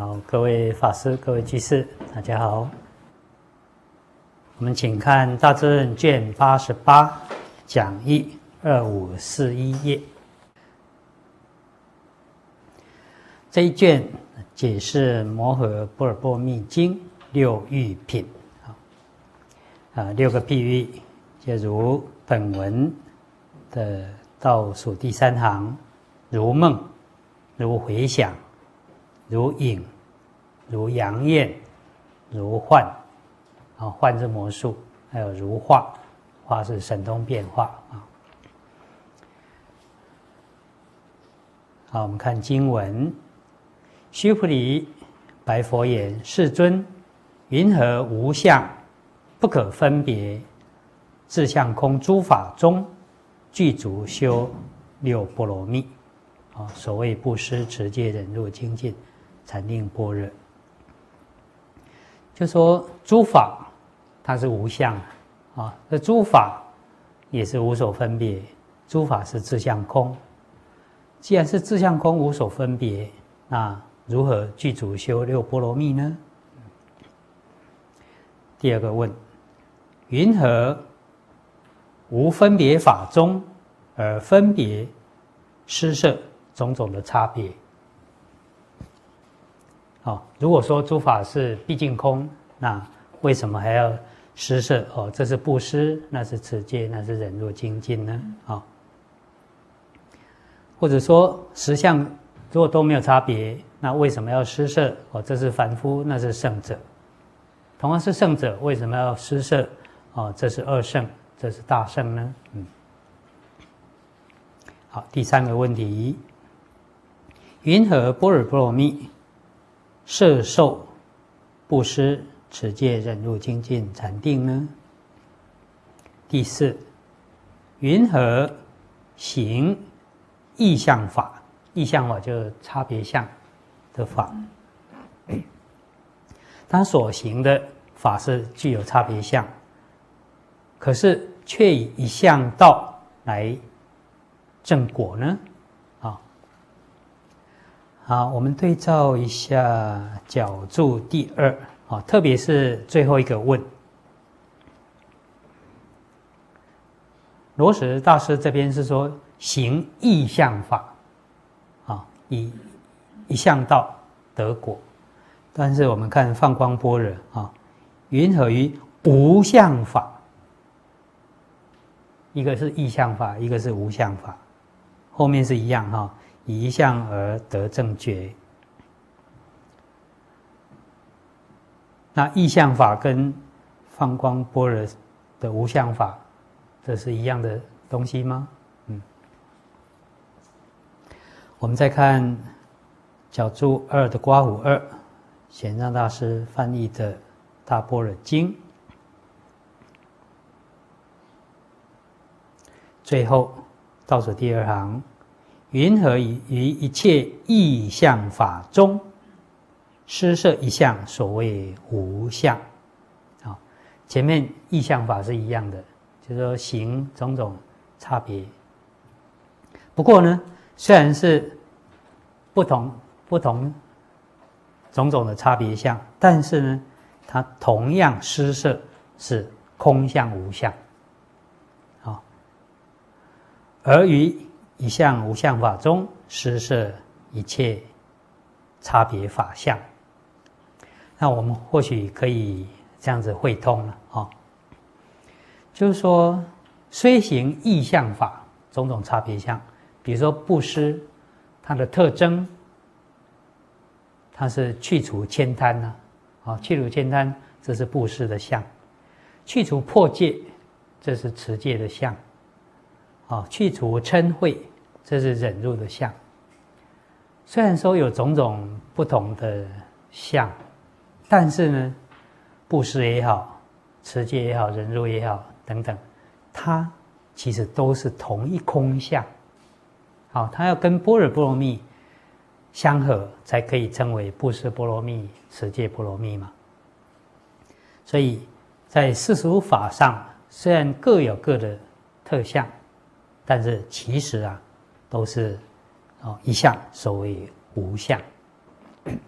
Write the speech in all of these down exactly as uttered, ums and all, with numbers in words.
好，各位法师、各位居士，大家好。我们请看《大智论》卷八十八讲义二五四一页。这一卷解释《摩诃般若波罗蜜经》六喻品，啊，六个譬喻，就如本文的倒数第三行，如梦、如回响、如影、如阳焰、如幻，啊，幻是魔术，还有如化，化是神通变化啊。好，我们看经文。须菩提，白佛言：世尊，云何无相，不可分别，自相空诸法中，具足修六波罗蜜？啊，所谓布施、持戒、忍辱、精进、禅定、般若，就说诸法它是无相啊，这诸法也是无所分别，诸法是自相空。既然是自相空，无所分别，那如何具足修六波罗蜜呢？第二个问：云何无分别法中，而分别施设种种的差别？哦，如果说诸法是毕竟空，那为什么还要施设？哦，这是布施，那是持戒，那是忍辱精进呢？啊、哦，或者说实相如果都没有差别，那为什么要施设？哦，这是凡夫，那是圣者。同样是圣者，为什么要施设？哦，这是二圣，这是大圣呢？嗯。好，第三个问题：云何般若波罗蜜摄受布施、持戒、忍辱、精进、禅定呢？第四，云何行异相法？异相法就是差别相的法，他所行的法是具有差别相，可是却以一向道来正果呢？啊，好，我们对照一下角注第二啊，特别是最后一个问，罗什大师这边是说行异相法。啊，以一向道得果，但是我们看放光般若啊，云何于无相法？一个是异相法，一个是无相法，后面是一样哈、啊，以一相而得正觉。那异相法跟放光般若的无相法，这是一样的东西吗？嗯。我们再看角注二的刮胡二，显让大师翻译的《大般若经》，最后倒数第二行，云何于一切异相法中，施设一相，所谓无相？啊，前面异相法是一样的，就是说行种种差别。不过呢，虽然是不同不同种种的差别相，但是呢，它同样施设是空相无相，啊，而于一相无相法中施设一切差别法相。那我们或许可以这样子汇通了啊，就是说，虽行异相法种种差别相，比如说布施。它的特征，它是去除悭贪呐，啊，去除悭贪，这是布施的相；去除破戒，这是持戒的相；啊，去除嗔恚，这是忍辱的相。虽然说有种种不同的相，但是呢，布施也好，持戒也好，忍辱也好，等等，它其实都是同一空相。好，它要跟般若波罗蜜相合，才可以称为布施波罗蜜、持戒波罗蜜嘛。所以在世俗法上，虽然各有各的特相，但是其实啊，都是哦一相，所谓无相。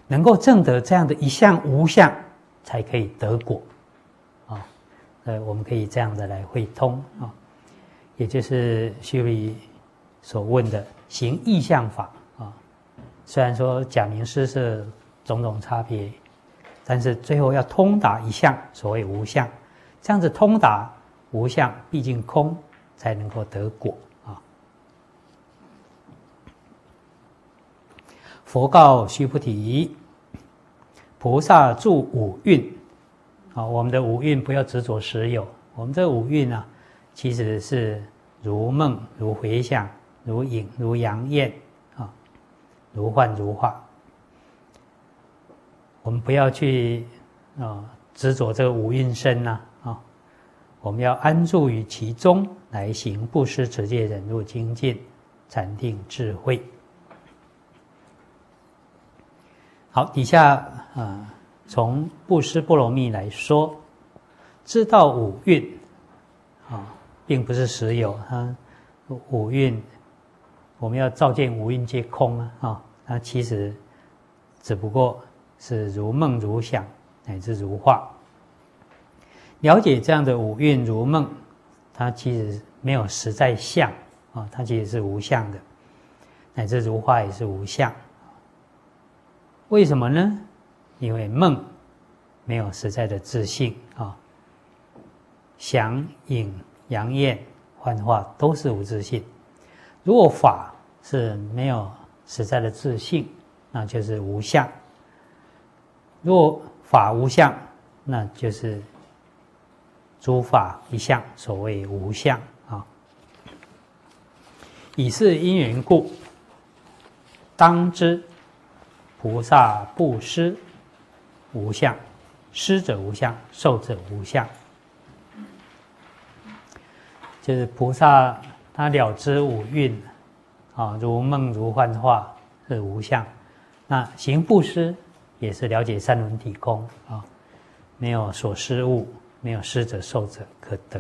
能够证得这样的一相无相，才可以得果啊。呃，我们可以这样的来会通啊，也就是须弥所问的行异相法啊。虽然说假名施设种种差别，但是最后要通达一相，所谓无相，这样子通达无相，毕竟空，才能够得果啊。佛告须菩提：菩萨住五蕴啊，我们的五蕴不要执着实有，我们这五蕴啊，其实是如梦、如回想、如影、如阳焰啊，如幻如化。我们不要去啊执着这个五蕴身呐啊，我们要安住于其中，来行布施、持戒、忍辱、精进、禅定、智慧。好，底下啊，从布施波罗蜜来说，知道五蕴啊，并不是实有啊，五蕴我们要照见五蕴皆空啊啊，它其实只不过是如梦如想乃至如化。了解这样的五蕴如梦，它其实没有实在相啊，它其实是无相的，乃至如化也是无相。为什么呢？因为梦没有实在的自性啊，想、影、阳焰、幻化都是无自性。如果法是没有实在的自性，那就是无相。如果法无相，那就是诸法一相，所谓无相啊。以是因缘故，当知菩萨布施无相，施者无相，受者无相。就是菩萨他了知五蕴啊，如梦如幻化是无相。那行布施也是了解三轮体空啊，没有所施物，没有施者受者可得。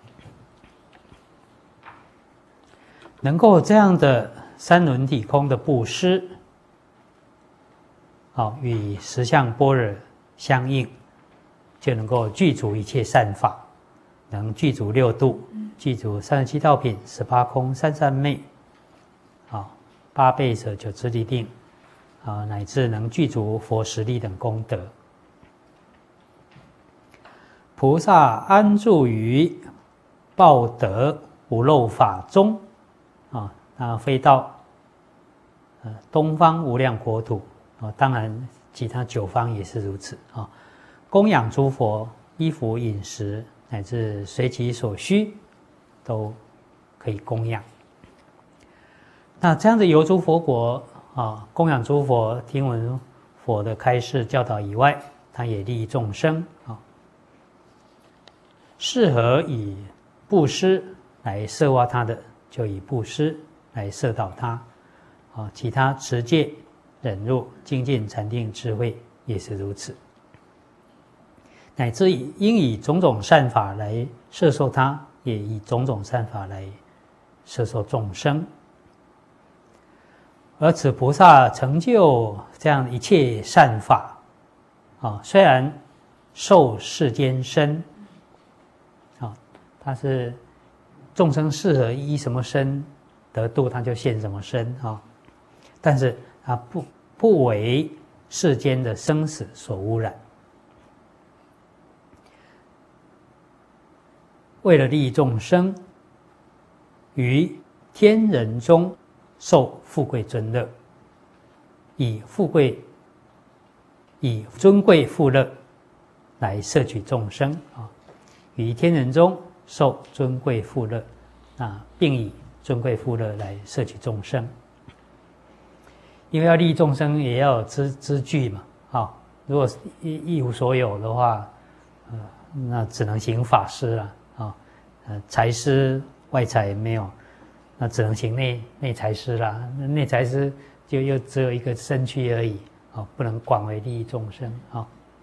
能够这样的三轮体空的布施，好，与实相般若相应，就能够具足一切善法，能具足六度，具足三十七道品、十八空、三三昧，啊，八倍舍、九次第定，啊，乃至能具足佛实力等功德。菩萨安住于报德无漏法中，啊，那飞到呃东方无量国土。啊，当然，其他九方也是如此啊。供养诸佛，衣服、饮食，乃至随其所需，都可以供养。那这样的游诸佛国啊，供养诸佛，听闻佛的开示教导以外，他也利益众生啊。适合以布施来摄化他的，就以布施来摄导他啊。其他持戒、忍辱、精进、禅定、智慧也是如此，乃至应以种种善法来摄受他，也以种种善法来摄受众生。而此菩萨成就这样一切善法啊，虽然受世间身啊，他是众生适合依什么身得度，他就现什么身啊，但是他不不为世间的生死所污染，为了利益众生，于天人中受富贵尊乐，以富贵以尊贵富乐来摄取众生啊，于天人中受尊贵富乐啊，并以尊贵富乐来摄取众生。因为要利益众生，也要有资资具嘛，啊，如果一一无所有的话，呃，那只能行法师了，啊，呃，财师外财没有，那只能行内内财师啦。内财师就又只有一个身躯而已，啊，不能广为利益众生啊。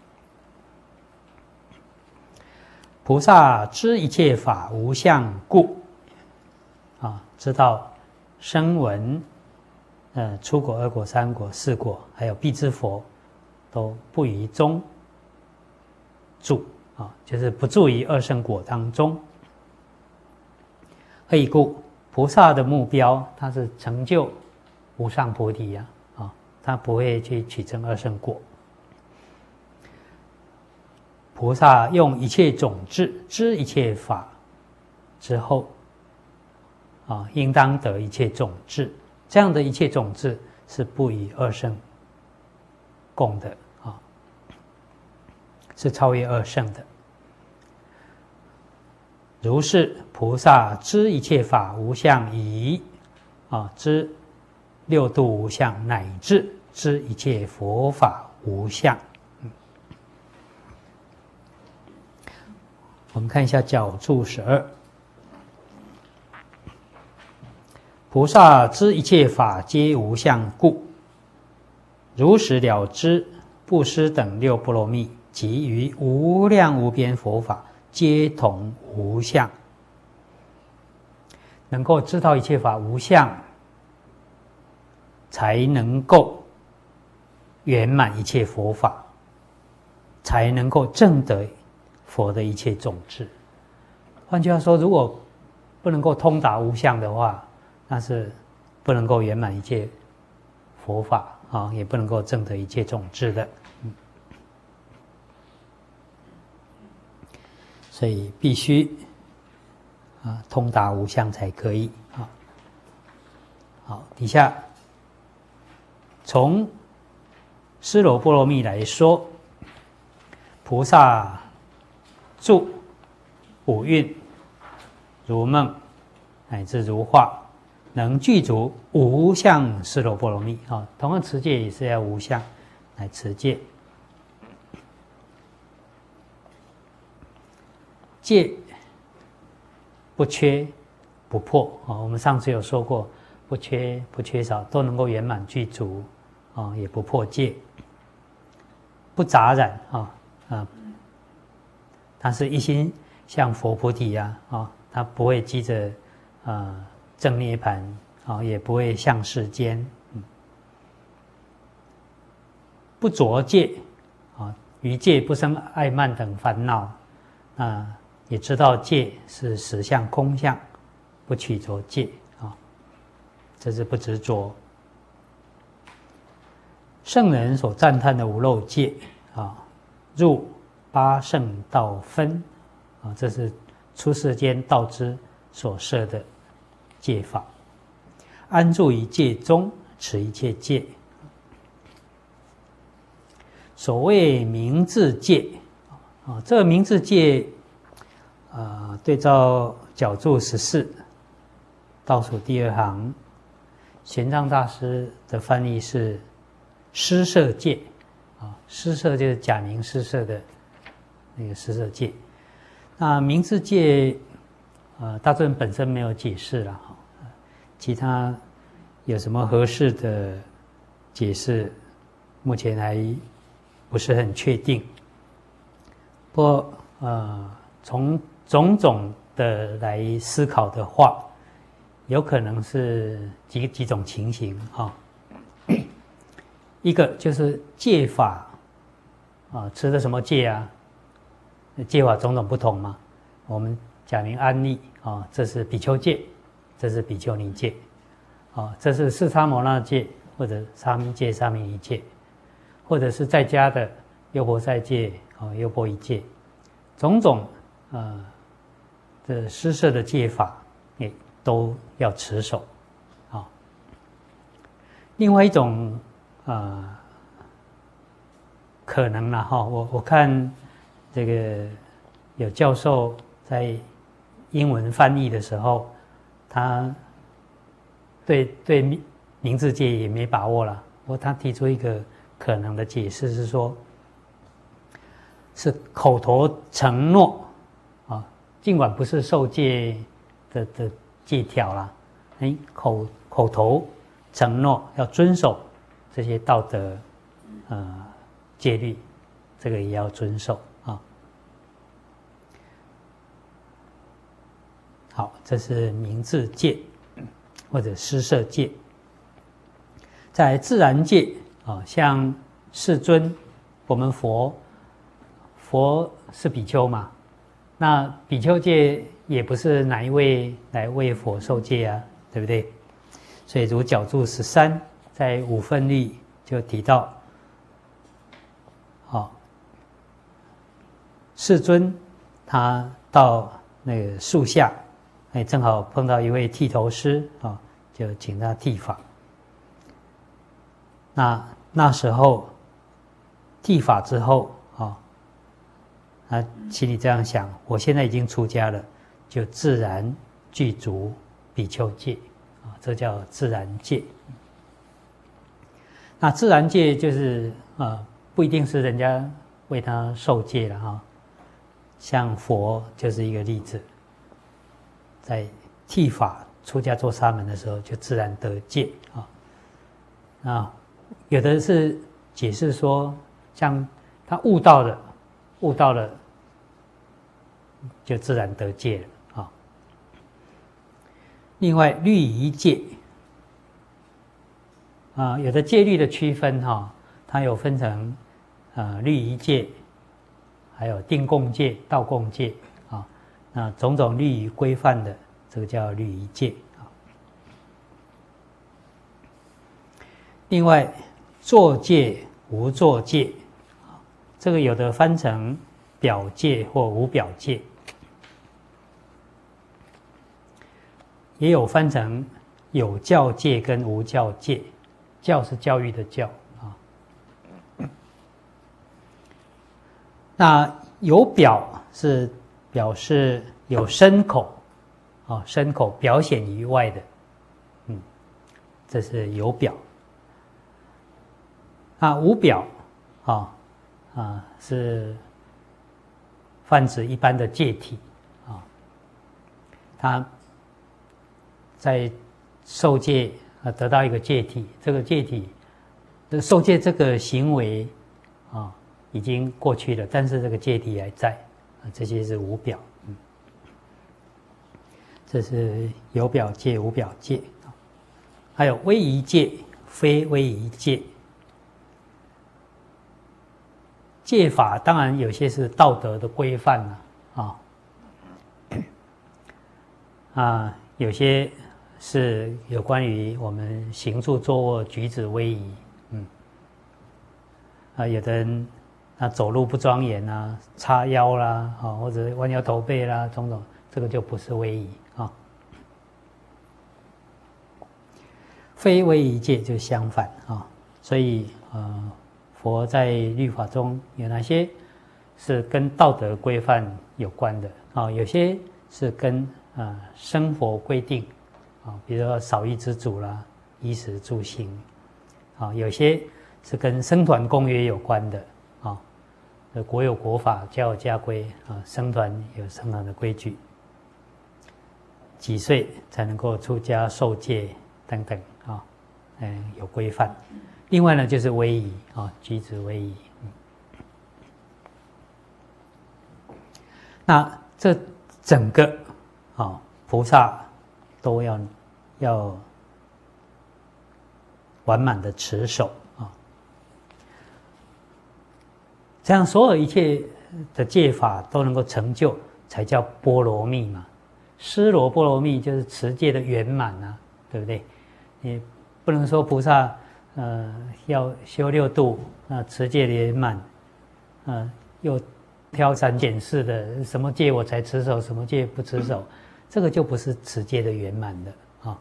菩萨知一切法无相故，啊，知道声闻。呃，初果、二果、三果、四果，还有辟支佛， 都不于中住啊，就是不住于二圣果当中。何以故？菩萨的目标，他是成就无上菩提呀，啊，他不会去取证二圣果。菩萨用一切种智知一切法之后，啊，应当得一切种智。这样的一切种智是不与二圣共的啊，是超越二圣的。如是菩萨知一切法无相已，啊，知六度无相，乃至知一切佛法无相。嗯、我们看一下角注十二。菩萨知一切法皆无相故，如实了知布施等六波罗蜜，及于无量无边佛法，皆同无相。能够知道一切法无相，才能够圆满一切佛法，才能够证得佛的一切种智。换句话说，如果不能够通达无相的话，那是不能够圆满一切佛法啊，也不能够证得一切种智的。嗯、所以必须啊通达无相才可以啊。好，底下从尸罗波罗蜜来说，菩萨住五蕴，如梦乃至如化，能具足无相尸罗波罗蜜啊。同样持戒也是要无相来持戒。戒不缺不破啊，我们上次有说过，不缺不缺少，都能够圆满具足啊，也不破戒，不杂染啊啊，它是一心向佛菩提呀啊，它不会急着啊证涅槃啊，也不会向世间，嗯、不着戒啊，于戒不生爱慢等烦恼啊。也知道戒是实相空相，不取着戒啊，这是不执着。圣人所赞叹的无漏戒啊，入八圣道分啊，这是出世间道之所设的戒法。安住于戒中，持一切戒。所谓明智戒啊，这个明智戒。呃，对照角注十四倒数第二行，玄奘大师的翻译是施设戒啊，施设就是假名施设的那个施设戒。那明智戒，呃，大尊本身没有解释了，其他有什么合适的解释，目前还不是很确定。不过，呃，从种种的来思考的话，有可能是几几种情形啊。一个就是戒法啊，持的什么戒啊？戒法种种不同嘛。我们假名安立啊，这是比丘戒，这是比丘尼戒，啊，这是四叉摩那戒或者沙弥戒、沙弥尼戒，或者是在家的优婆塞戒啊、优婆夷戒，种种呃。的施设的戒法，也都要持守，啊。另外一种呃可能啦哈，我我看这个有教授在英文翻译的时候，他对对明智戒也没把握了，不过他提出一个可能的解释是说，是口头承诺。尽管不是受戒的的戒条啦，哎，口口头承诺要遵守这些道德呃戒律，这个也要遵守啊。好，这是明智戒或者施设戒。在自然戒啊，像世尊我们佛佛是比丘嘛，那比丘戒也不是哪一位来为佛受戒啊，对不对？所以如角注十三在五分律就提到，好、哦，世尊他到那个树下，哎，正好碰到一位剃头师啊、哦，就请他剃发。那那时候剃发之后啊、哦，他心里这样想：我现在已经出家了，就自然具足比丘戒啊，这叫自然戒。那自然戒就是啊，不一定是人家为他受戒了哈。像佛就是一个例子，在剃发出家做沙门的时候，就自然得戒啊。那有的是解释说，像他悟到了，悟到了，就自然得戒了啊。另外，律仪戒啊，有的戒律的区分哈，它有分成呃律仪戒，还有定共戒、道共戒啊。那种种律仪规范的，这个叫律仪戒啊。另外，作戒、无作戒，这个有的翻成表戒或无表戒，也有翻成有教戒跟无教戒。教是教育的教啊。那有表是表示有身口啊，身口表显于外的，嗯，这是有表。啊，无表啊啊是泛指一般的戒体啊，他在受戒啊得到一个戒体，这个戒体受戒这个行为啊已经过去了，但是这个戒体还在啊，这些是无表，嗯，这是有表戒、无表戒，还有威仪戒、非威仪戒。戒法当然有些是道德的规范了啊，啊，有些是有关于我们行住坐卧举止威仪，嗯，啊，有的人啊走路不庄严啊，叉腰啦，啊，或者弯腰驼背啦，种种，这个就不是威仪啊。非威仪戒就相反啊，所以呃。佛在律法中有哪些是跟道德规范有关的啊？有些是跟啊生活规定啊，比如说少欲知足啦、衣食住行啊；有些是跟僧团公约有关的啊，国有国法，家有家规啊，僧团有僧团的规矩，几岁才能够出家受戒等等啊，嗯，有规范。另外呢，就是威仪啊，举止威仪。嗯、那这整个啊，菩萨都要要完满的持守啊，这样所有一切的戒法都能够成就，才叫波罗蜜嘛。尸罗波罗蜜就是持戒的圆满啊，对不对？你不能说菩萨。呃，要修六度，那持戒圆满，呃，又挑三拣四的，什么戒我才持守，什么戒不持守，这个就不是持戒的圆满的啊。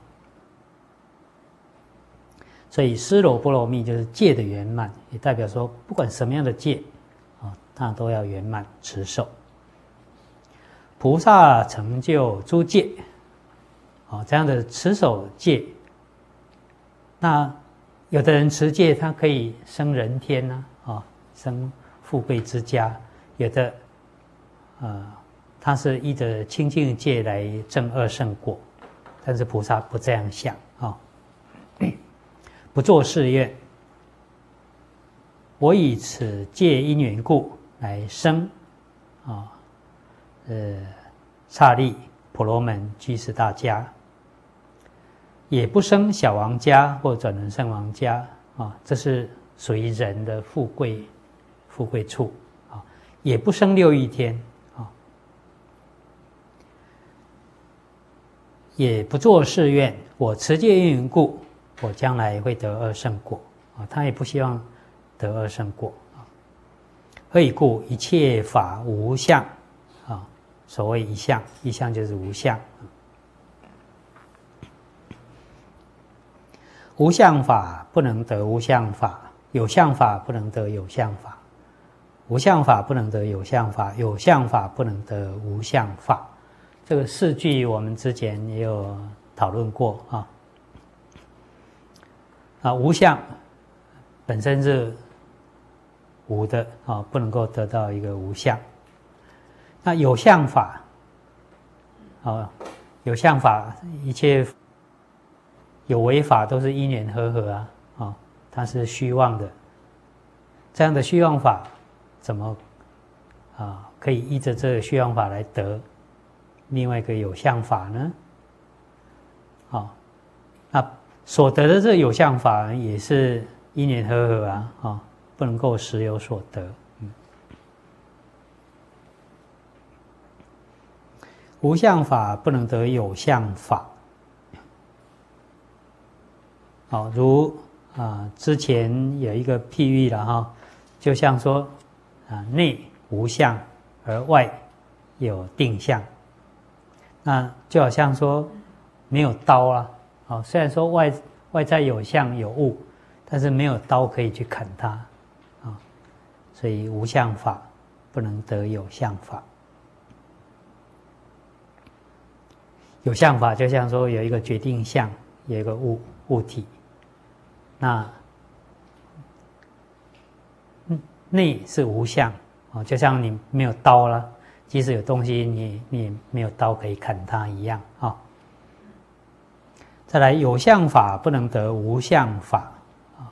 所以尸罗波罗蜜就是戒的圆满，也代表说，不管什么样的戒啊，它都要圆满持守。菩萨成就诸戒，啊，这样的持守戒，那。有的人持戒，他可以生人天呐、啊，啊，生富贵之家；有的，呃，他是依着清净戒来证二圣果，但是菩萨不这样想啊，不作是愿，我以此戒因缘故来生，啊，呃，刹利婆罗门居士大家。也不生小王家或转轮圣王家啊，这是属于人的富贵富贵处啊，也不生六欲天啊，也不作誓愿，我持戒因缘故，我将来会得二圣果啊，他也不希望得二圣果啊。何以故？一切法无相啊，所谓一相，一相就是无相。无相法不能得无相法，有相法不能得有相法，无相法不能得有相法，有相法不能得无相法。这个四句我们之前也有讨论过啊。啊，无相本身是无的啊，不能够得到一个无相。那有相法啊，有相法一切。有为法都是因缘和合啊，啊，它是虚妄的。这样的虚妄法，怎么啊可以依着这个虚妄法来得另外一个有相法呢？啊，那所得的这个有相法也是因缘和合啊，啊，不能够实有所得。嗯，无相法不能得有相法。好，如啊之前有一个譬喻了哈，就像说啊内无相而外有定相，那就好像说没有刀啊，啊虽然说外外在有相有物，但是没有刀可以去砍它啊，所以无相法不能得有相法。有相法就像说有一个决定相，有一个物物体。那内是无相啊，就像你没有刀了，即使有东西你你没有刀可以砍它一样啊。再来，有相法不能得无相法啊。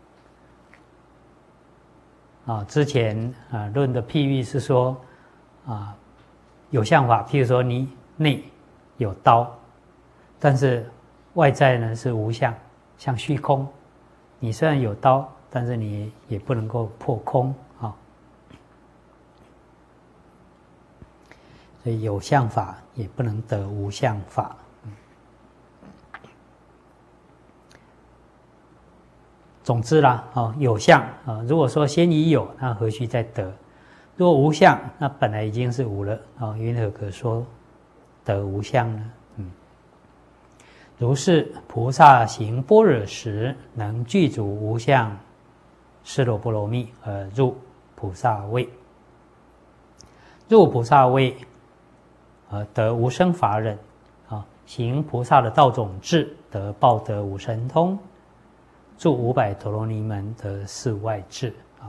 啊，之前啊论的譬喻是说啊，有相法，譬如说你内有刀，但是外在呢是无相，像虚空。你虽然有刀，但是你也不能够破空啊。所以有相法也不能得无相法。总之啦，啊，有相啊，如果说先已有，那何须再得？如果无相，那本来已经是无了啊，云何可说得无相呢？嗯。如是菩萨行般若时，能具足无相尸罗波罗蜜而入菩萨位。入菩萨位，而得无生法忍啊，行菩萨的道种智，得报得无神通，住五百陀罗尼门得四外智啊。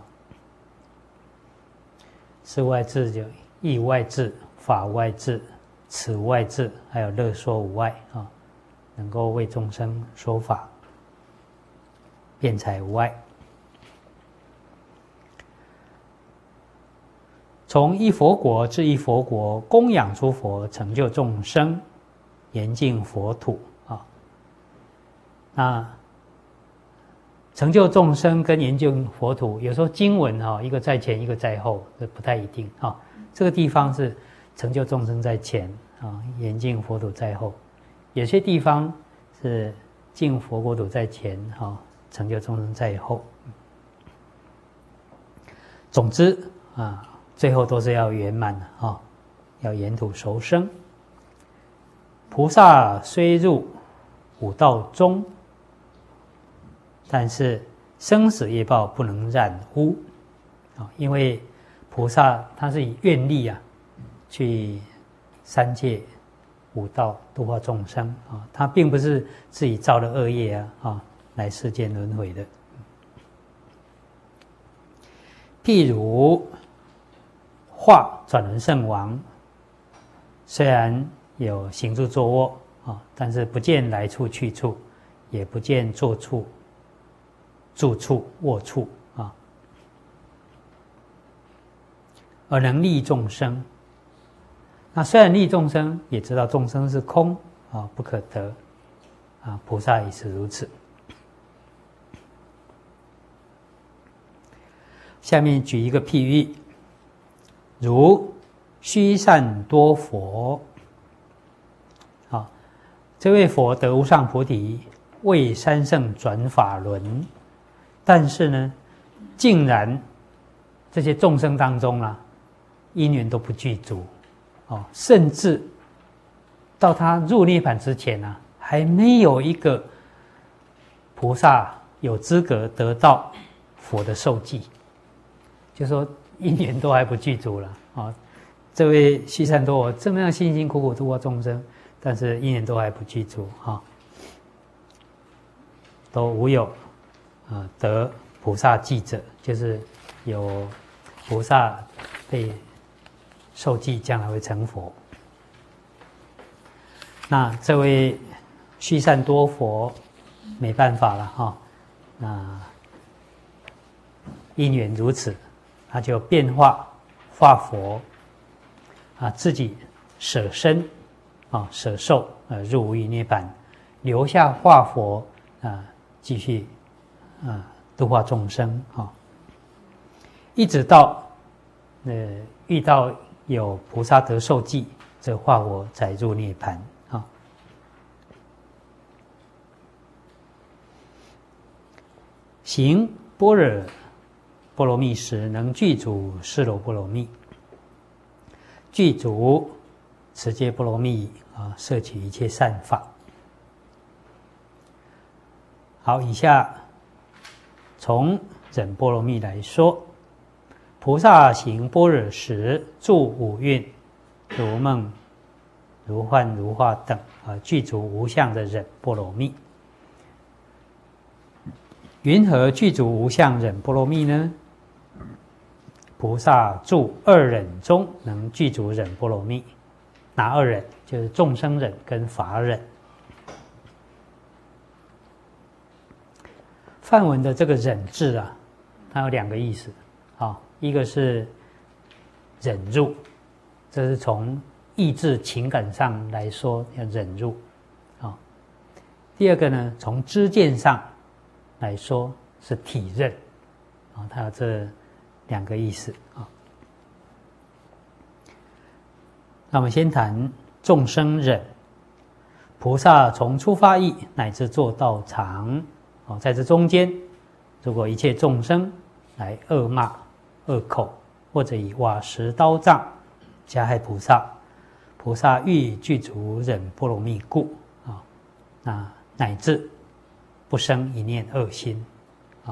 四外智就义外智、法外智、此外智，还有乐说无外啊。能够为众生说法，辩才无碍。从一佛国至一佛国，供养诸佛，成就众生，严净佛土啊。那成就众生跟严净佛土，有时候经文啊，一个在前，一个在后，这不太一定啊。这个地方是成就众生在前啊，严净佛土在后。有些地方是净佛国土在前，哈，成就众生在后。总之啊，最后都是要圆满的啊，要沿途熟生。菩萨虽入五道中，但是生死业报不能染污啊，因为菩萨他是以愿力啊，去三界。五道度化众生啊，他并不是自己造的恶业啊啊来世间轮回的。譬如化转轮圣王，虽然有行住坐卧啊，但是不见来处去处，也不见坐处、住处、卧处啊，而能利众生。那虽然利众生，也知道众生是空啊，不可得啊，菩萨也是如此。 下面举一个譬喻，如须善多佛。好，这位佛得无上菩提，为三圣转法轮，但是呢，竟然这些众生当中啊，因缘都不具足，哦，甚至到他入涅槃之前啊，还没有一个菩萨有资格得到佛的受记，就说因缘都还不具足了啊、哦。这位须善多佛这么样辛辛苦苦度化众生，但是因缘都还不具足哈、哦，都无有啊、呃、得菩萨记者，就是有菩萨被受记，将来会成佛。那这位须善多佛没办法了哈、哦，那因缘如此，他就变化化佛啊，自己舍身啊，舍受呃入无余涅槃，留下化佛啊，继续啊度化众生啊、哦，一直到呃遇到有菩萨得受记，这化佛才入涅槃。行般若波罗蜜时，能具足尸罗波罗蜜，具足持戒波罗蜜啊，摄取一切善法。好，以下从忍波罗蜜来说，菩萨行般若时，住五蕴，如梦、如幻、如化等啊，具足无相的忍波罗蜜。云何具足无相忍波罗蜜呢？菩萨住二忍中，能具足忍波罗蜜。哪二忍？就是众生忍跟法忍。梵文的这个忍字啊，它有两个意思啊，一个是忍辱，这是从意志情感上来说要忍辱啊。第二个呢，从知见上来说是体认啊，它有这两个意思啊。那我们先谈众生忍，菩萨从出发意乃至做道场哦，在这中间，如果一切众生来恶骂、恶口，或者以瓦石刀杖加害菩萨，菩萨欲具足忍波罗蜜故啊，那乃至不生一念恶心啊。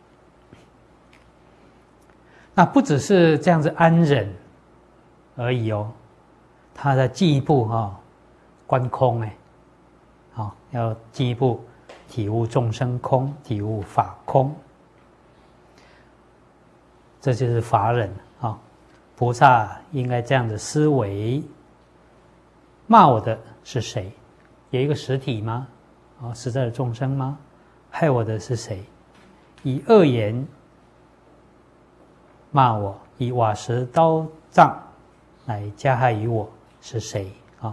那不只是这样子安忍而已哦，他在进一步哈、哦、观空哎，好、哦、要进一步体悟众生空，体悟法空，这就是法忍啊、哦。菩萨应该这样的思维：骂我的是谁？有一个实体吗？啊、哦，实在的众生吗？害我的是谁？以恶言骂我，以瓦石刀杖来加害于我是谁？啊、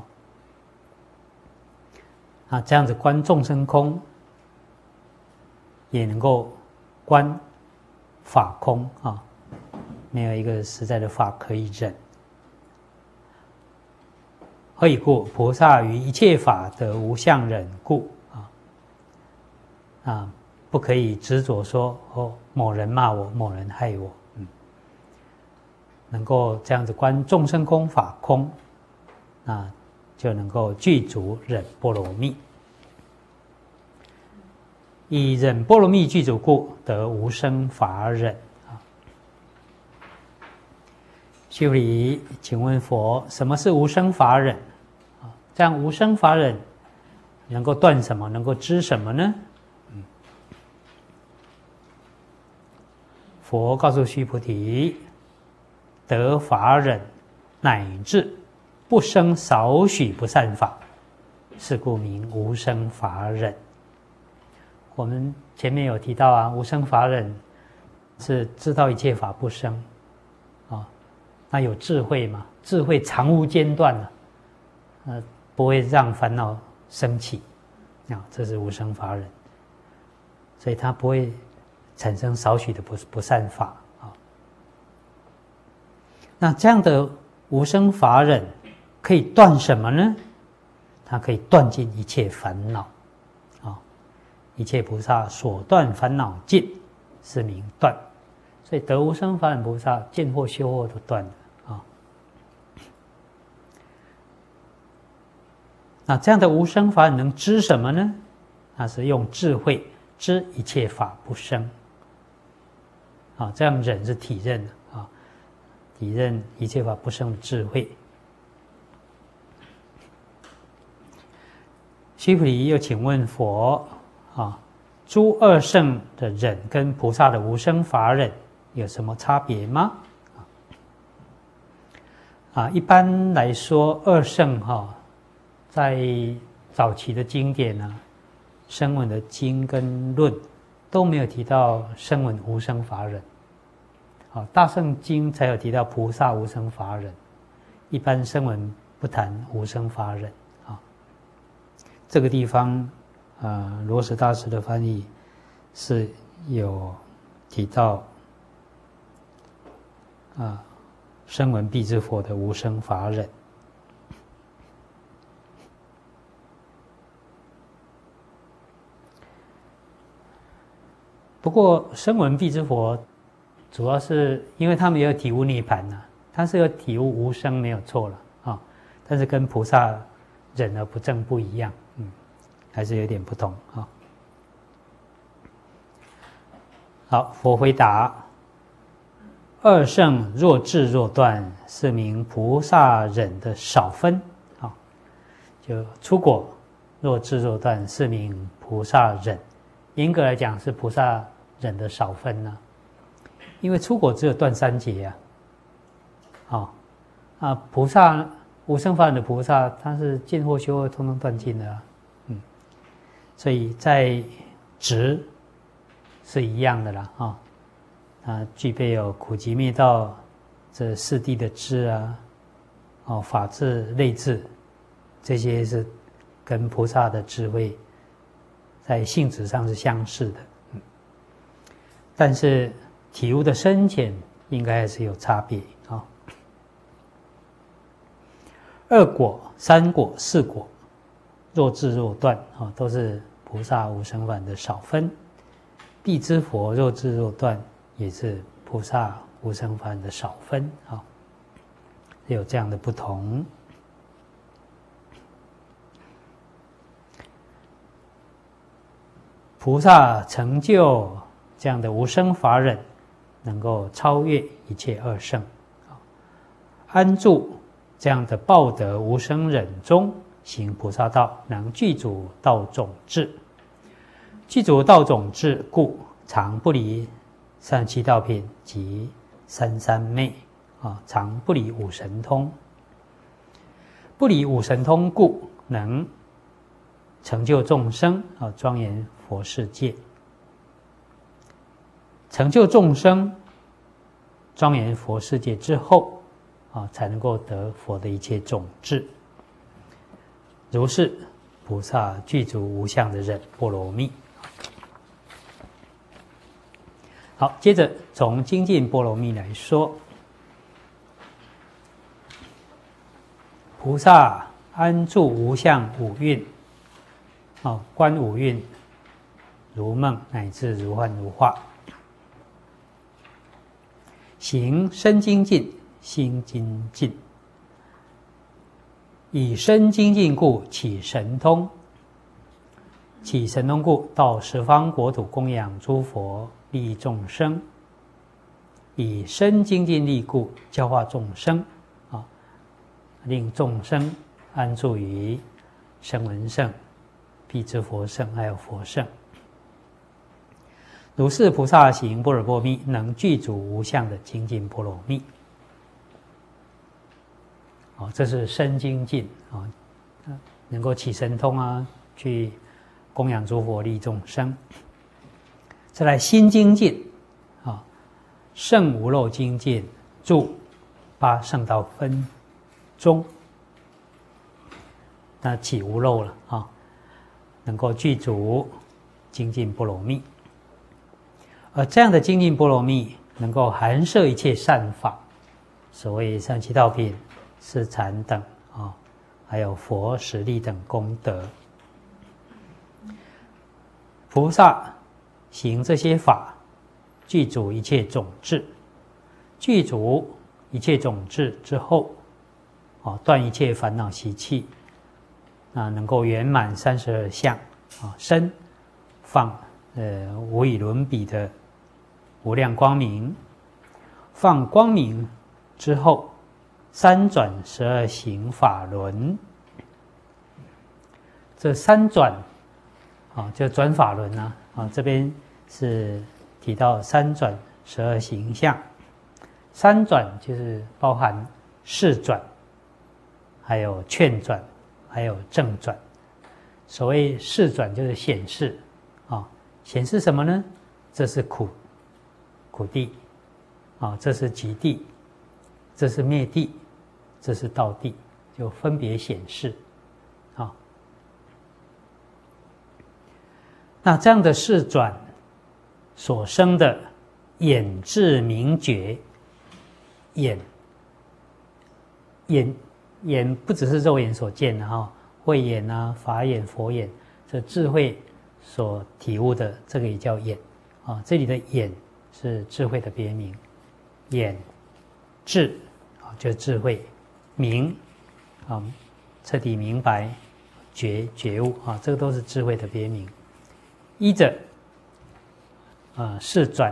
啊，这样子观众生空，也能够观法空啊，没有一个实在的法可以忍。何以故？菩萨于一切法得无相忍故啊啊，不可以执着说哦，某人骂我，某人害我，嗯，能够这样子观众生空、法空，啊，就能够具足忍波罗蜜。以忍波罗蜜具足故，得无生法忍啊。须菩提，请问佛，什么是无生法忍？啊，这样无生法忍能够断什么？能够知什么呢？嗯，佛告诉须菩提，得法忍乃至不生少许不善法，是故名无生法忍。我们前面有提到啊，无生法忍是知道一切法不生啊，那有智慧嘛？智慧常无间断啊，呃，不会让烦恼升起啊，这是无生法忍，所以它不会产生少许的不不善法啊。 那这样的无生法忍可以断什么呢？它可以断尽一切烦恼，啊，一切菩萨所断烦恼尽，是名断。所以得无生法忍菩萨，见惑修惑都断了啊。那这样的无生法忍能知什么呢？它是用智慧知一切法不生。啊，这样忍是体认啊，体认一切法不生的智慧。须菩提又请问佛啊，诸二圣的忍跟菩萨的无生法忍有什么差别吗？啊，一般来说，二圣哈、啊，在早期的经典呢，声闻的经跟论都没有提到声闻无生法忍。啊，大乘经才有提到菩萨无生法忍，一般声闻不谈无生法忍。啊，这个地方，呃，罗什大师的翻译是有提到，啊，声闻辟支佛的无生法忍。不过，声闻辟支佛主要是因为他们也有体悟涅槃呐，他是有体悟无生没有错了啊，但是跟菩萨忍而不正不一样，嗯，还是有点不同啊。好，佛回答：二圣若智若断，是名菩萨忍的少分啊。就出果若智若断，是名菩萨忍。严格来讲，是菩萨忍的少分呢、啊。因为出果只有断三劫啊，哦，啊，菩萨无生法忍的菩萨，他是见惑修惑通通断尽的啊，嗯，所以在执是一样的啦，啊、哦，啊，具备有苦集灭道这四谛的智啊，哦，法智类智，这些是跟菩萨的智慧在性质上是相似的，嗯，但是体悟的深浅应该还是有差别啊、哦。二果、三果、四果，若智若断啊、哦，都是菩萨无生法忍的少分。辟支佛若智若断，也是菩萨无生法忍的少分啊、哦，有这样的不同。菩萨成就这样的无生法忍，能够超越一切二圣，安住这样的报德无生忍中行菩萨道，能具足道种智。具足道种智故，常不离三十七道品及三三昧啊，常不离五神通。不离五神通故，能成就众生啊，庄严佛世界。成就众生，庄严佛世界之后，啊，才能够得佛的一切种智。如是，菩萨具足无相的忍波罗蜜。好，接着从精进波罗蜜来说，菩萨安住无相五蕴，啊，观五蕴如梦，乃至如幻如化。行身精进，心精进，以身精进故起神通，起神通故到十方国土供养诸佛，利益众生。以身精进力故教化众生，啊，令众生安住于声闻乘、辟支佛乘还有佛乘。如是菩萨行般若波罗蜜，能具足无相的精进波罗蜜。哦，这是身精进啊，能够起神通啊，去供养诸佛，利益众生。再来心精进啊，圣无漏精进，住八圣道分中，那起无漏了啊，能够具足精进波罗蜜。而这样的精进波罗蜜，能够含摄一切善法， 所谓三七道品、四禅等啊，还有佛实力等功德。菩萨行这些法，具足一切种智，具足一切种智之后，啊，断一切烦恼习气，啊，能够圆满三十二相，啊，身放呃无与伦比的无量光明，放光明之后，三转十二行法轮，这三转。啊，就转法轮啊，啊，这边是提到三转十二行相，三转就是包含示转，还有劝转，还有正转。所谓示转就是显示，啊，显示什么呢？这是苦，苦地，啊，这是极地，这是灭地，这是道地，就分别显示。那这样的示转所生的眼智明觉，眼眼眼不只是肉眼所见的哈，慧眼啊、法眼、佛眼，这智慧所体悟的，这个也叫眼啊。这里的眼是智慧的别名，眼智啊就是智慧，明啊彻底明白，觉觉悟啊，这个都是智慧的别名。依着啊示转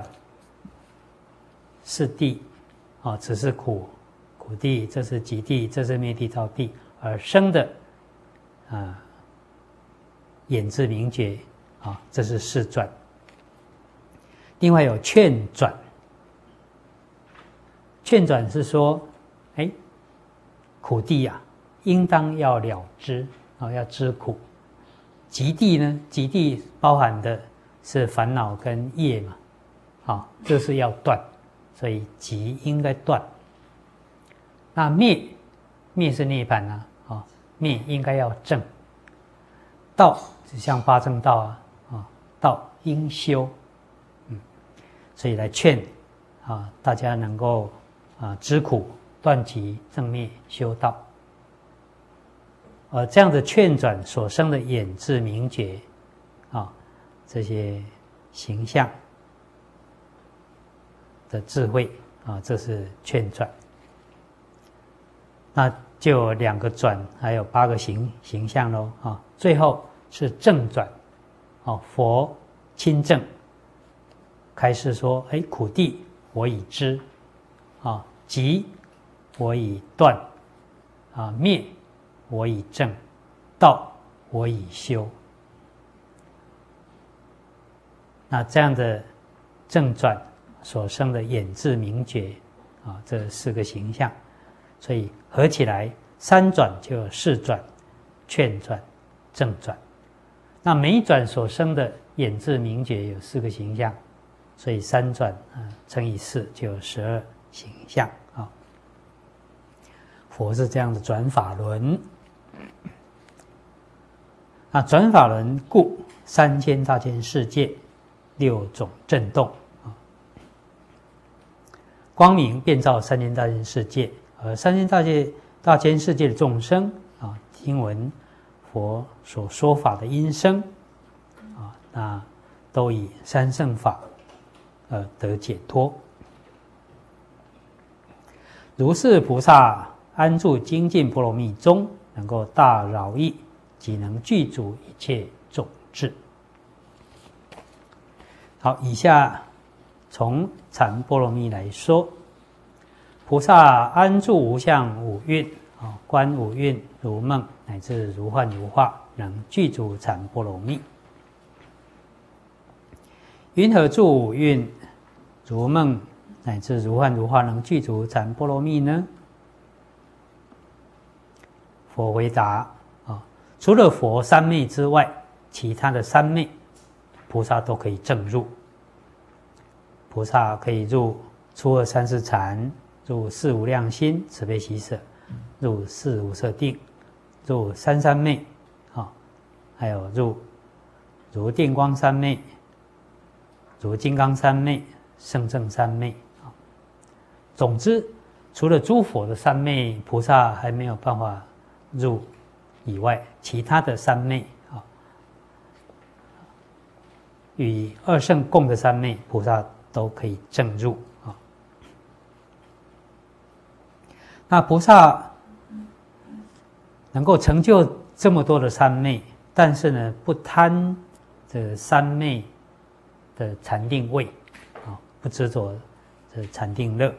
是地啊，只是苦苦地，这是极地，这是灭地道地而生的啊眼智明觉啊，这是示转。另外有劝转，劝转是说，哎，苦地呀、啊，应当要了知啊，要知苦。极地呢？极地包含的是烦恼跟业嘛，啊，这是要断，所以极应该断。那灭，灭是涅槃啊，啊，灭应该要正。道就像八正道啊，啊，道应修，嗯，所以来劝啊，大家能够啊知苦、断集、正灭、修道。呃，这样的劝转所生的眼智明觉，啊，这些形象的智慧啊，这是劝转。那就有两个转，还有八个形形象喽啊。最后是正转，哦，佛亲证开示说：哎，苦地我已知，啊，集我已断，啊，灭我已正，道我已修。那这样的正转所生的眼智明觉啊，这四个形象，所以合起来三转就有示转、劝转、正转。那每一转所生的眼智明觉有四个形象，所以三转啊乘以四就有十二形象啊。佛是这样的转法轮。那转法轮故三千大千世界六种震动啊，光明遍照三千大千世界，而三千大界大千世界的众生啊，听闻佛所说法的音声啊，那都以三乘法而得解脱。如是菩萨安住精进波罗蜜中，能够大饶益，即能具足一切种智。好，以下从禅波罗蜜来说，菩萨安住无相五蕴，啊，观五蕴如梦，乃至如幻如化，能具足禅波罗蜜。云何住五蕴如梦，乃至如幻如化，能具足禅波罗蜜呢？佛回答啊，除了佛三昧之外，其他的三昧，菩萨都可以证入。菩萨可以入初二三四禅，入四无量心慈悲喜舍，入四无色定，入三三昧，啊，还有入如电光三昧，如金刚三昧，胜正三昧。总之， 除了诸佛的三昧菩萨还没有办法入以外，其他的三昧啊，与二圣共的三昧菩萨都可以证入啊。那菩萨能够成就这么多的三昧，但是呢，不贪这三昧的禅定位啊，不执着这禅定乐，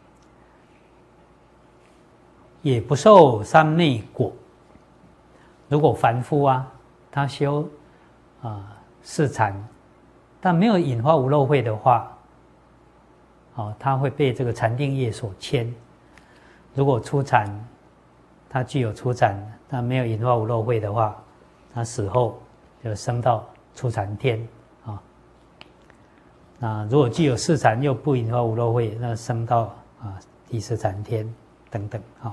也不受三昧果。如果凡夫啊，他修啊四禅，但没有引发无漏慧的话，啊，他会被这个禅定业所牵。如果初禅，他具有初禅，但没有引发无漏慧的话，他死后就升到初禅天啊。那如果具有四禅又不引发无漏慧，那升到啊第四禅天等等啊。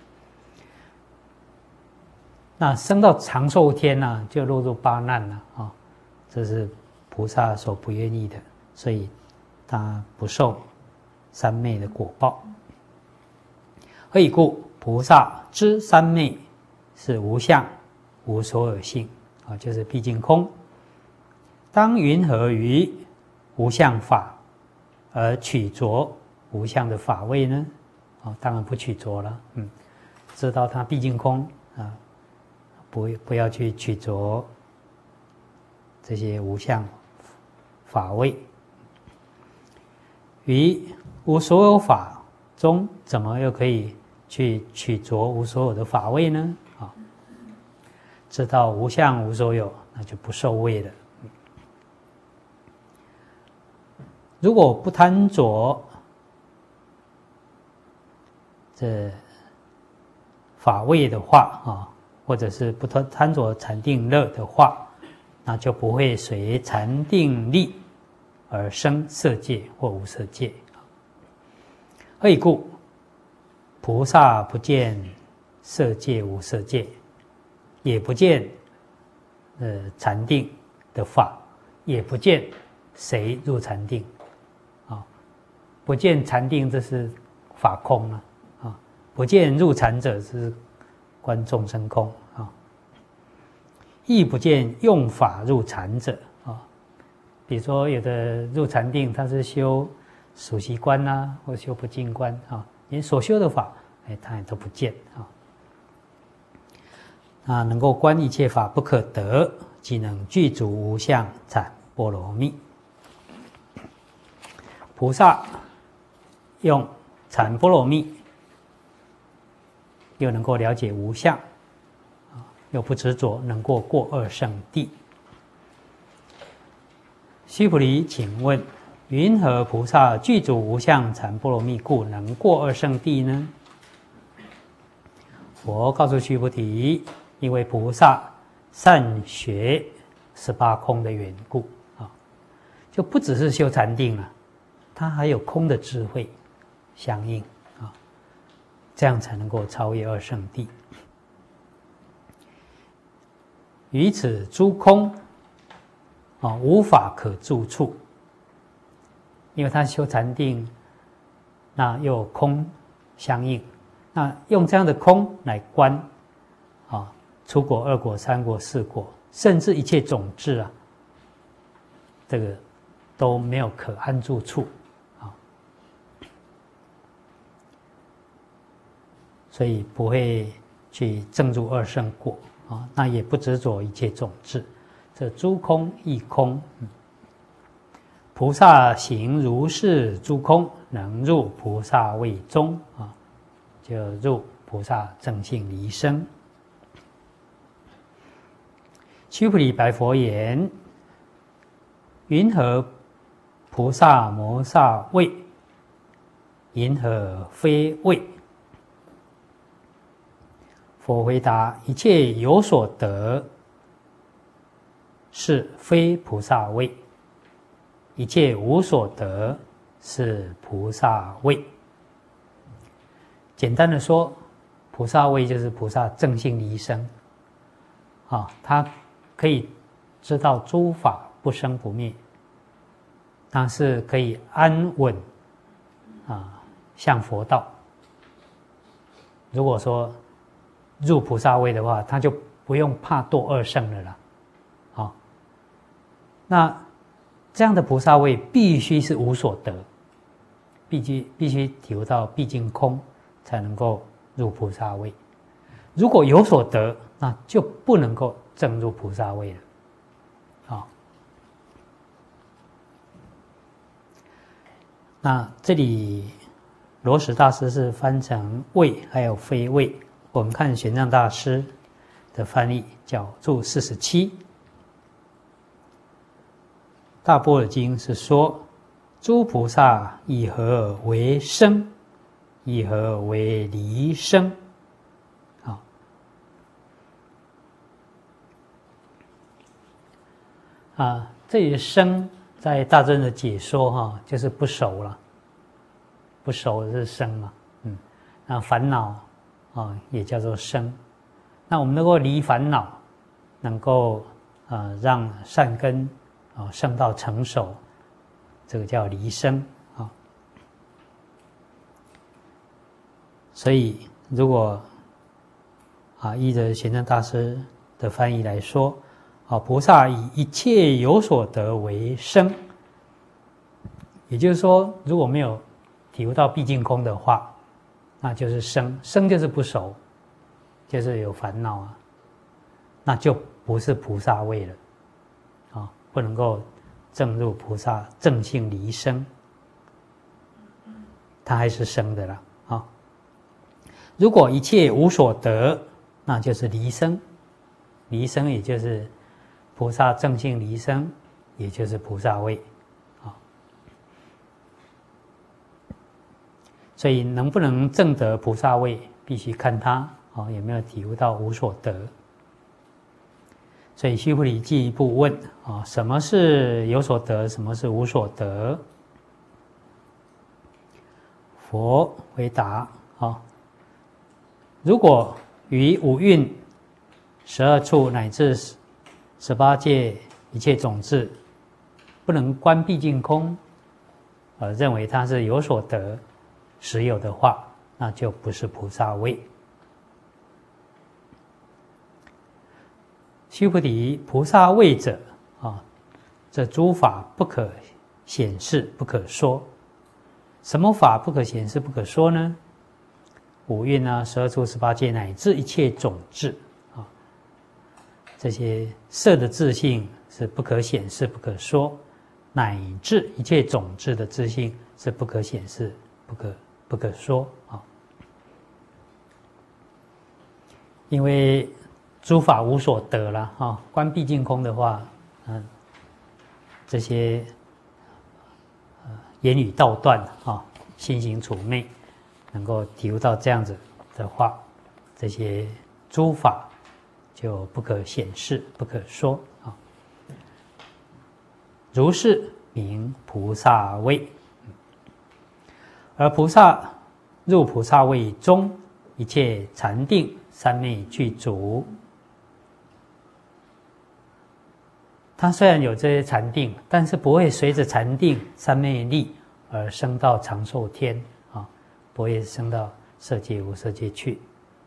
那升到长寿天呢、啊，就落入八难了啊，这是菩萨所不愿意的，所以他不受三昧的果报。何以故？菩萨知三昧是无相、无所有性啊，就是毕竟空。当云何于无相法而取着无相的法位呢？啊，当然不取着了。嗯，知道它毕竟空啊。不不要去取着这些无相法位，于无所有法中，怎么又可以去取着无所有的法位呢？啊，知道无相无所有，那就不受位了。如果不贪着这法位的话啊。或者是不贪着禅定乐的话，那就不会随禅定力而生色界或无色界。何以故？菩萨不见色界无色界，也不见呃禅定的法，也不见谁入禅定啊？不见禅定，这是法空了啊！不见入禅者是观众生空啊，亦不见用法入禅者啊。比如说，有的入禅定，他是修数息观啊，或修不净观啊，连所修的法，哎，他也都不见啊。啊，能够观一切法不可得，即能具足无相禅波罗蜜。菩萨用禅波罗蜜。又能够了解无相，又不执着，能够过二圣地。须菩提，请问，云何菩萨具足无相禅波罗蜜故能过二圣地呢？佛告诉须菩提，因为菩萨善学十八空的缘故啊，就不只是修禅定了，他还有空的智慧相应。这样才能够超越二圣地。于此诸空啊，无法可住处，因为他修禅定，那又有空相应，那用这样的空来观啊，初果、二果、三果、四果，甚至一切种智啊，这个都没有可安住处。所以不会去证入二圣果啊，那也不执着一切种智，这诸空亦空。嗯、菩萨行如是诸空，能入菩萨位中啊，就入菩萨正性离生。须菩提白佛言：云何菩萨摩萨位？云何非位？佛回答：一切有所得，是非菩萨位；一切无所得，是菩萨位。简单的说，菩萨位就是菩萨正性离生啊，他可以知道诸法不生不灭，但是可以安稳啊向佛道如果说入菩萨位的话，他就不用怕堕二圣了啦。好，那这样的菩萨位必须是无所得，必须必须体悟到毕竟空，才能够入菩萨位。如果有所得，那就不能够证入菩萨位了。好，那这里罗什大师是翻成位还有非位，我们看玄奘大师的翻译叫注四十七。大般若经是说，诸菩萨以何为生？以何为离生？好，啊，这里生在大乘的解说哈，就是不熟了，不熟是生嘛，嗯，那烦恼啊也叫做生。那我们能够离烦恼，能够呃让善根啊生到成熟，这个叫离生啊。所以如果啊依着玄奘大师的翻译来说，啊菩萨以一切有所得为生，也就是说，如果没有体悟到毕竟空的话，那就是生，生就是不熟，就是有烦恼啊，那就不是菩萨位了，啊，不能够证入菩萨正性离生，它还是生的啦，啊。如果一切无所得，那就是离生，离生也就是菩萨正性离生，也就是菩萨位。所以能不能证得菩萨位，必须看他啊有没有体悟到无所得。所以须菩提进一步问啊，什么是有所得，什么是无所得？佛回答啊，如果于五蕴、十二处乃至十八界一切种智，不能观毕竟空，而认为它是有所得实有的话，那就不是菩萨位。须菩提，菩萨位者啊，这诸法不可显示，不可说。什么法不可显示，不可说呢？五蕴啊，十二处、十八界，乃至一切种智啊，这些色的自性是不可显示、不可说，乃至一切种智的自性是不可显示、不可不可说啊。因为诸法无所得了啊，观毕竟空的话，嗯，这些呃言语道断啊，心行处昧，能够体悟到这样子的话，这些诸法就不可显示，不可说啊。如是名菩萨位。而菩萨入菩萨位中，一切禅定三昧具足。他虽然有这些禅定，但是不会随着禅定三昧力而升到长寿天啊，不会升到色界无色界去。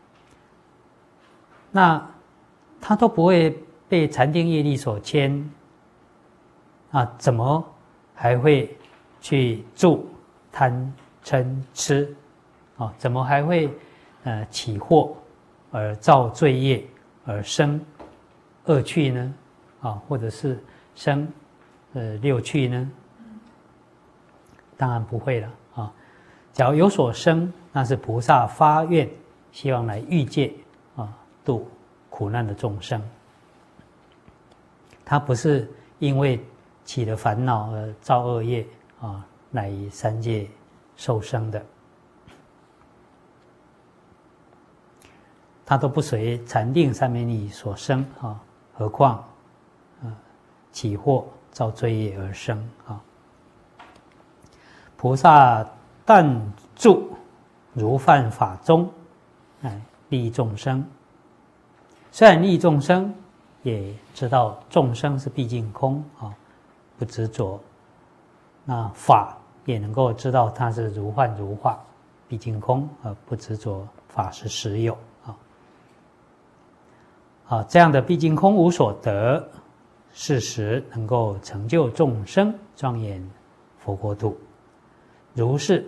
那他都不会被禅定业力所牵啊，怎么还会去住贪嗔痴啊？怎么还会呃起惑而造罪业而生恶趣呢？啊，或者是生呃六趣呢？当然不会了啊！假如有所生，那是菩萨发愿，希望来欲界啊度苦难的众生。他不是因为起了烦恼而造恶业啊，来于三界受生的。他都不随禅定三昧力所生啊，何况起惑造罪业而生啊！菩萨但住如幻法中，哎，利益众生。虽然利益众生，也知道众生是毕竟空啊，不执着。那法也能够知道它是如幻如化，毕竟空而不执着法师实有啊。啊，这样的毕竟空无所得，事实能够成就众生，庄严佛国土。如是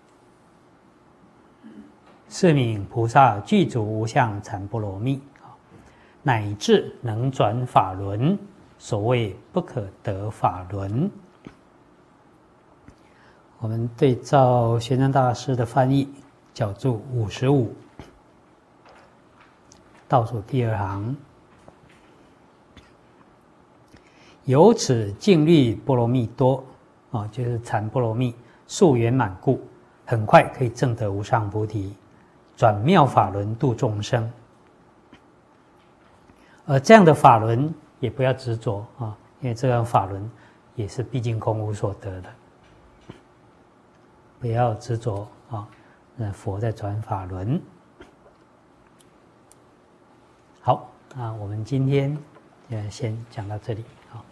是名菩萨具足无相禅波罗蜜，乃至能转法轮，所谓不可得法轮。我们对照玄奘大师的翻译，角注五十五，倒数第二行，由此净虑波罗蜜多啊，就是禅波罗蜜速圆满故，很快可以证得无上菩提，转妙法轮度众生。而这样的法轮也不要执着啊，因为这样法轮也是毕竟空无所得的，不要执着啊。那佛在转法轮。好，那我们今天呃先讲到这里，好。